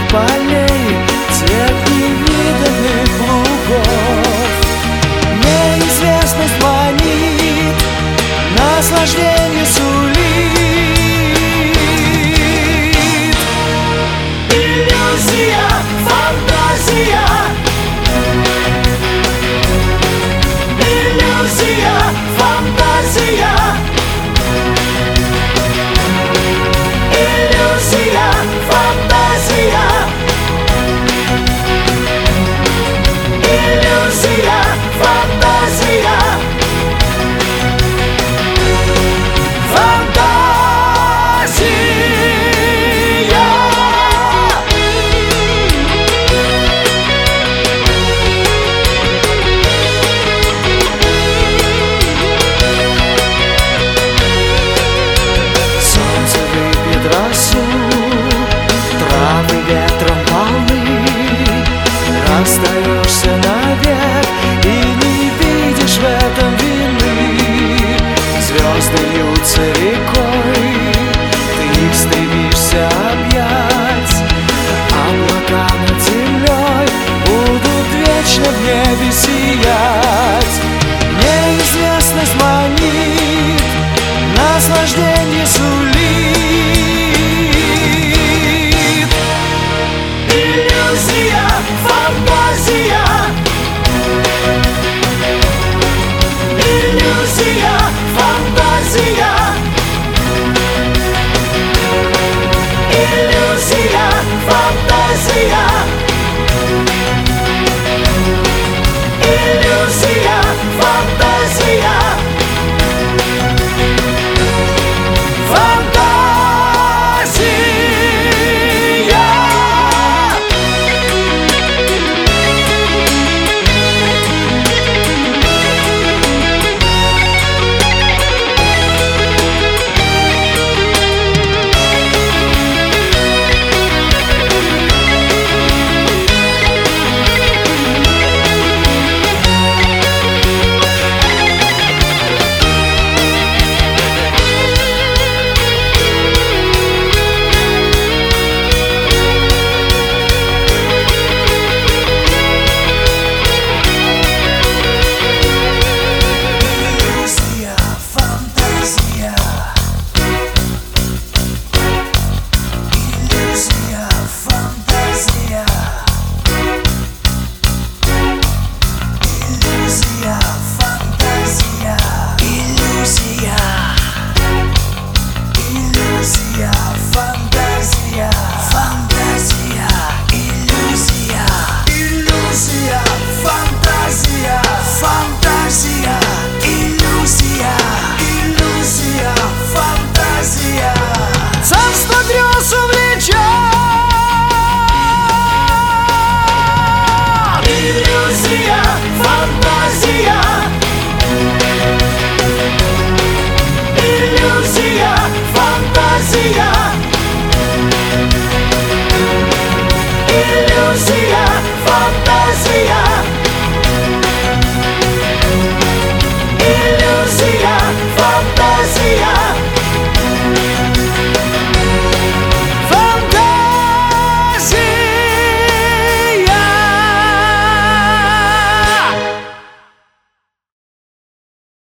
полей, цвет невиданных лугов. Неизвестность манит, наслаждение сулит. Иллюзия, фантазия, иллюзия, фантазия, иллюзия, фантазия, иллюзия, фантазия, травы ветром полны. Расстаешься навек и не видишь в этом вины. Звезды льются рекой, ты их стремишься объять. Облака над землей будут вечно в небе сиять. Неизвестность манит, наслаждение сулит. Иллюзия, фантазия, иллюзия, фантазия, иллюзия, фантазия.